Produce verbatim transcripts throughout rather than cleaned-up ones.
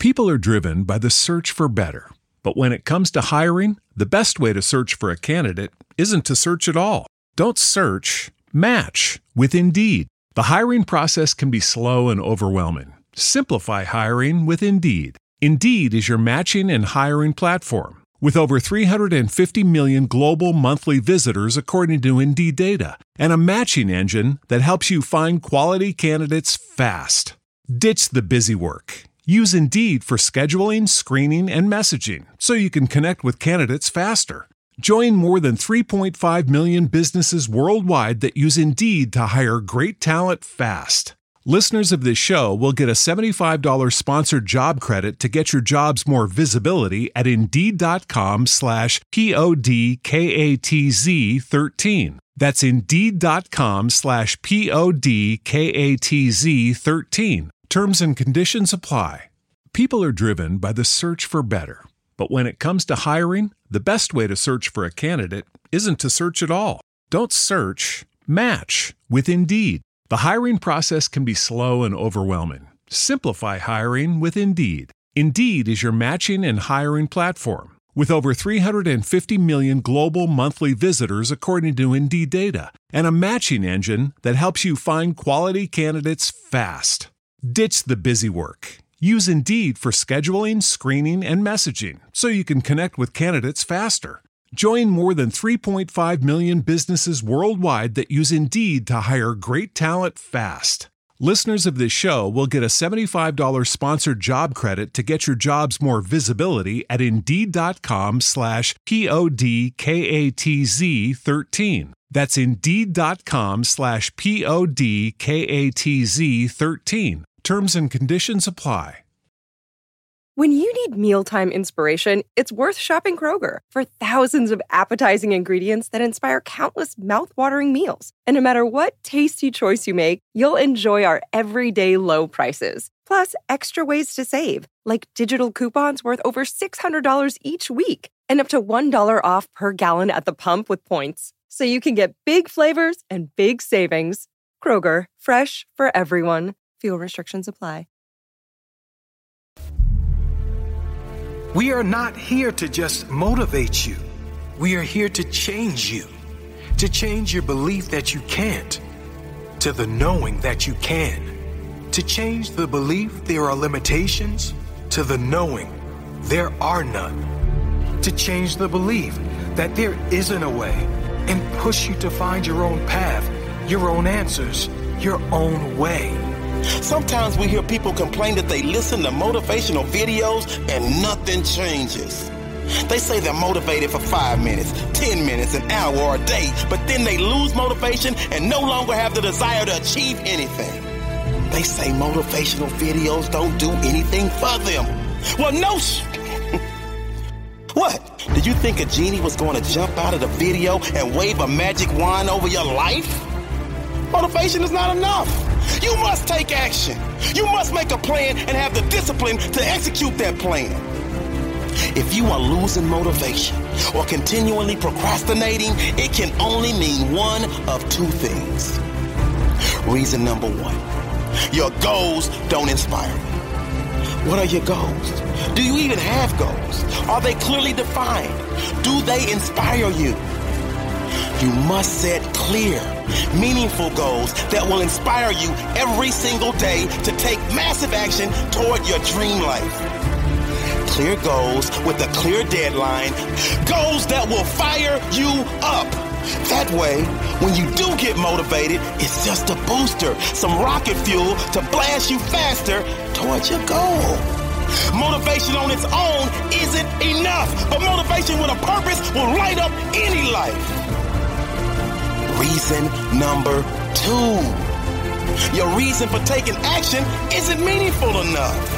People are driven by the search for better. But when it comes to hiring, the best way to search for a candidate isn't to search at all. Don't search, match with Indeed. The hiring process can be slow and overwhelming. Simplify hiring with Indeed. Indeed is your matching and hiring platform. With over three hundred fifty million global monthly visitors according to Indeed data, and a matching engine that helps you find quality candidates fast. Ditch the busy work. Use Indeed for scheduling, screening, and messaging so you can connect with candidates faster. Join more than three point five million businesses worldwide that use Indeed to hire great talent fast. Listeners of this show will get a seventy-five dollars sponsored job credit to get your jobs more visibility at Indeed.com slash P-O-D-K-A-T-Z 13. That's Indeed.com slash P-O-D-K-A-T-Z 13. Terms and conditions apply. People are driven by the search for better. But when it comes to hiring, the best way to search for a candidate isn't to search at all. Don't search, match with Indeed. The hiring process can be slow and overwhelming. Simplify hiring with Indeed. Indeed is your matching and hiring platform. With over three hundred fifty million global monthly visitors according to Indeed data, and a matching engine that helps you find quality candidates fast. Ditch the busy work. Use Indeed for scheduling, screening, and messaging so you can connect with candidates faster. Join more than three point five million businesses worldwide that use Indeed to hire great talent fast. Listeners of this show will get a seventy-five dollars sponsored job credit to get your jobs more visibility at Indeed.com slash P-O-D-K-A-T-Z 13. That's Indeed.com slash P-O-D-K-A-T-Z 13. Terms and conditions apply. When you need mealtime inspiration, it's worth shopping Kroger for thousands of appetizing ingredients that inspire countless mouth-watering meals. And no matter what tasty choice you make, you'll enjoy our everyday low prices. Plus, extra ways to save, like digital coupons worth over six hundred dollars each week and up to one dollar off per gallon at the pump with points. So you can get big flavors and big savings. Kroger, fresh for everyone. Fuel restrictions apply. We are not here to just motivate you. We are here to change you. To change your belief that you can't, to the knowing that you can. To change the belief there are limitations, to the knowing there are none. To change the belief that there isn't a way, and push you to find your own path, your own answers, your own way. Sometimes we hear people complain that they listen to motivational videos and nothing changes. They say they're motivated for five minutes, ten minutes, an hour, or a day, but then they lose motivation and no longer have the desire to achieve anything. They say motivational videos don't do anything for them. Well, no sh- What? Did you think a genie was going to jump out of the video and wave a magic wand over your life? Motivation is not enough. You must take action. You must make a plan and have the discipline to execute that plan. If you are losing motivation or continually procrastinating, it can only mean one of two things. Reason number one, your goals don't inspire you. What are your goals? Do you even have goals? Are they clearly defined? Do they inspire you? You must set clear, meaningful goals that will inspire you every single day to take massive action toward your dream life. Clear goals with a clear deadline, goals that will fire you up. That way, when you do get motivated, it's just a booster, some rocket fuel to blast you faster towards your goal. Motivation on its own isn't enough, but motivation with a purpose will light up any life. Reason number two. Your reason for taking action isn't meaningful enough.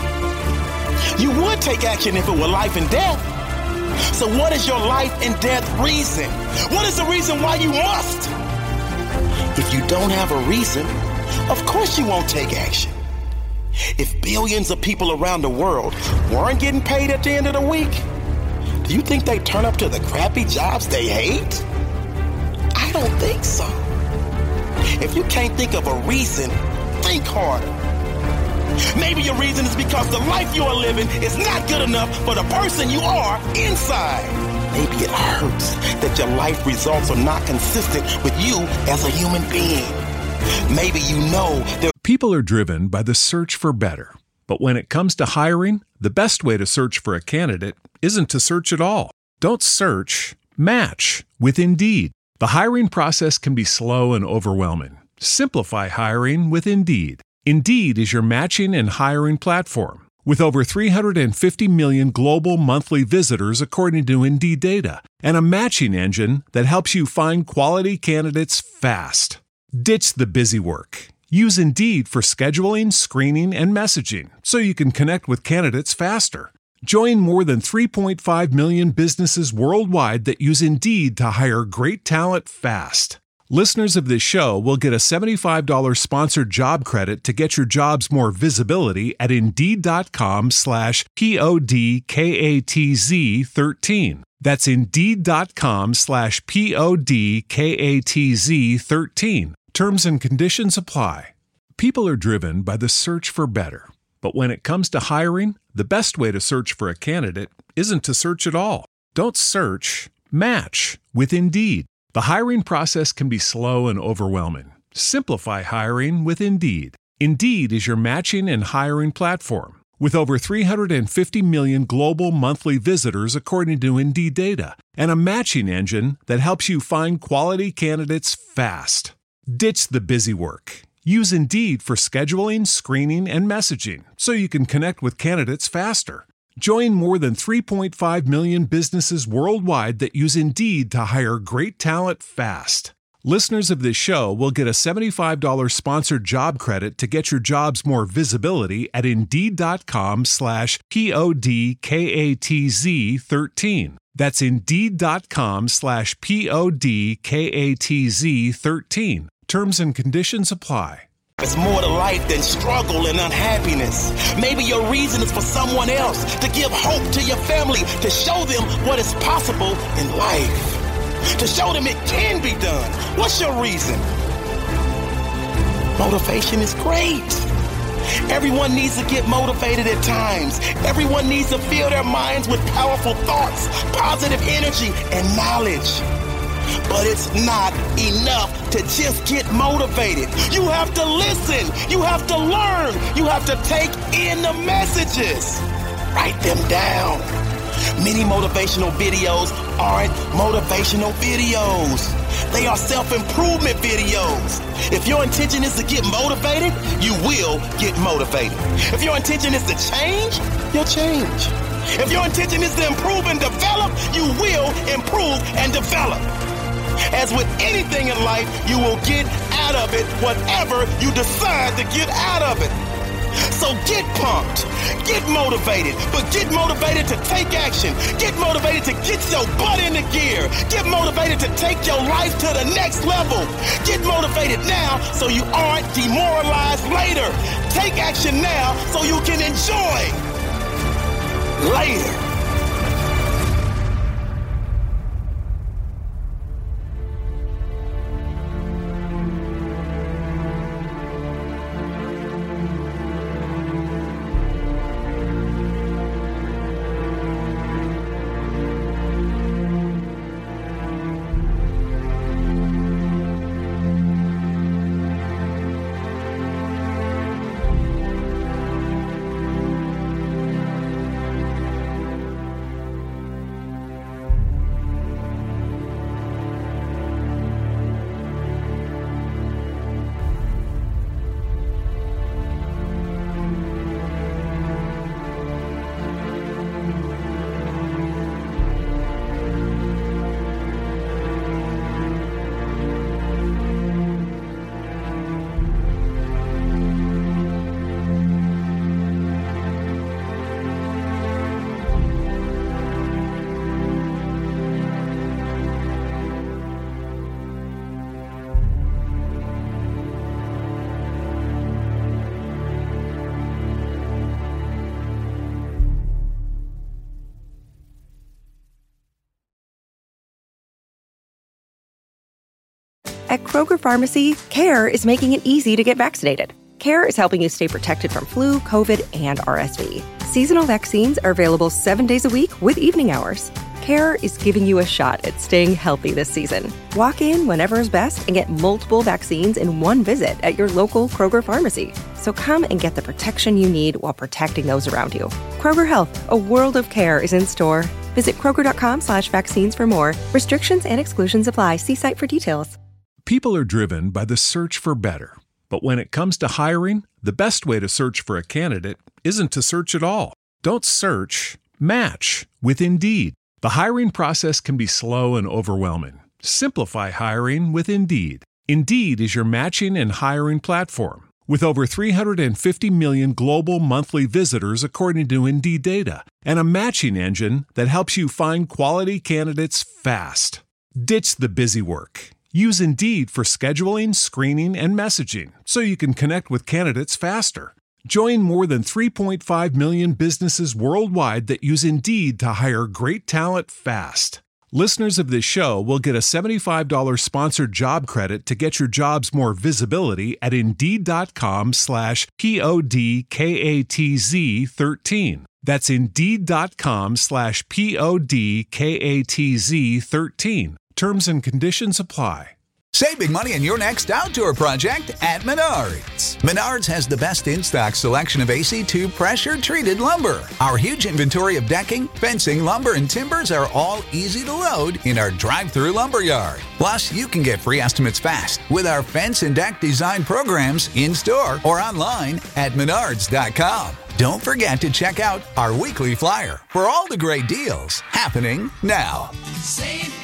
You would take action if it were life and death. So what is your life and death reason? What is the reason why you must? If you don't have a reason, of course you won't take action. If billions of people around the world weren't getting paid at the end of the week, do you think they'd turn up to the crappy jobs they hate? I don't think so. If you can't think of a reason, think harder. Maybe your reason is because the life you are living is not good enough for the person you are inside. Maybe it hurts that your life results are not consistent with you as a human being. Maybe you know that People are driven by the search for better. But when it comes to hiring, the best way to search for a candidate isn't to search at all. Don't search, match with Indeed. The hiring process can be slow and overwhelming. Simplify hiring with Indeed. Indeed is your matching and hiring platform. With over three hundred fifty million global monthly visitors according to Indeed data, and a matching engine that helps you find quality candidates fast. Ditch the busy work. Use Indeed for scheduling, screening, and messaging so you can connect with candidates faster. Join more than three point five million businesses worldwide that use Indeed to hire great talent fast. Listeners of this show will get a seventy-five dollars sponsored job credit to get your jobs more visibility at Indeed.com slash P-O-D-K-A-T-Z 13. That's Indeed.com slash P-O-D-K-A-T-Z 13. Terms and conditions apply. People are driven by the search for better. But when it comes to hiring, the best way to search for a candidate isn't to search at all. Don't search, match with Indeed. The hiring process can be slow and overwhelming. Simplify hiring with Indeed. Indeed is your matching and hiring platform. With over three hundred fifty million global monthly visitors according to Indeed data, and a matching engine that helps you find quality candidates fast. Ditch the busy work. Use Indeed for scheduling, screening, and messaging so you can connect with candidates faster. Join more than three point five million businesses worldwide that use Indeed to hire great talent fast. Listeners of this show will get a seventy-five dollars sponsored job credit to get your jobs more visibility at Indeed.com slash P-O-D-K-A-T-Z 13. That's Indeed.com slash P-O-D-K-A-T-Z 13. Terms and conditions apply. It's more to life than struggle and unhappiness. Maybe your reason is for someone else, to give hope to your family, to show them what is possible in life, to show them it can be done. What's your reason? Motivation is great. Everyone needs to get motivated at times. Everyone needs to fill their minds with powerful thoughts, positive energy, and knowledge. But it's not enough to just get motivated. You have to listen. You have to learn. You have to take in the messages. Write them down. Many motivational videos aren't motivational videos. They are self-improvement videos. If your intention is to get motivated, you will get motivated. If your intention is to change, you'll change. If your intention is to improve and develop, you will improve and develop. As with anything in life, you will get out of it whatever you decide to get out of it. So get pumped, get motivated, but get motivated to take action. Get motivated to get your butt into gear. Get motivated to take your life to the next level. Get motivated now so you aren't demoralized later. Take action now so you can enjoy later. At Kroger Pharmacy, CARE is making it easy to get vaccinated. CARE is helping you stay protected from flu, COVID, and R S V. Seasonal vaccines are available seven days a week with evening hours. CARE is giving you a shot at staying healthy this season. Walk in whenever is best and get multiple vaccines in one visit at your local Kroger pharmacy. So come and get the protection you need while protecting those around you. Kroger Health, a world of care is in store. Visit kroger.com slash vaccines for more. Restrictions and exclusions apply. See site for details. People are driven by the search for better. But when it comes to hiring, the best way to search for a candidate isn't to search at all. Don't search, match with Indeed. The hiring process can be slow and overwhelming. Simplify hiring with Indeed. Indeed is your matching and hiring platform. With over three hundred fifty million global monthly visitors according to Indeed data, and a matching engine that helps you find quality candidates fast. Ditch the busy work. Use Indeed for scheduling, screening, and messaging so you can connect with candidates faster. Join more than three point five million businesses worldwide that use Indeed to hire great talent fast. Listeners of this show will get a seventy-five dollars sponsored job credit to get your jobs more visibility at Indeed.com slash P-O-D-K-A-T-Z 13. That's Indeed.com slash P-O-D-K-A-T-Z 13. Terms and conditions apply. Save big money on your next outdoor project at Menards. Menards has the best in-stock selection of A C two pressure-treated lumber. Our huge inventory of decking, fencing, lumber, and timbers are all easy to load in our drive-through lumber yard. Plus, you can get free estimates fast with our fence and deck design programs in-store or online at menards dot com. Don't forget to check out our weekly flyer for all the great deals happening now. Save